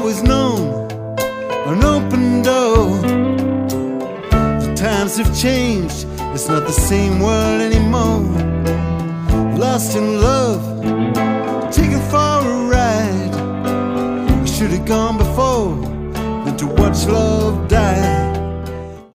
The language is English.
always known an open door. The times have changed, it's not the same world anymore. Lost in love, taken for a ride. I should have gone before than to watch love die.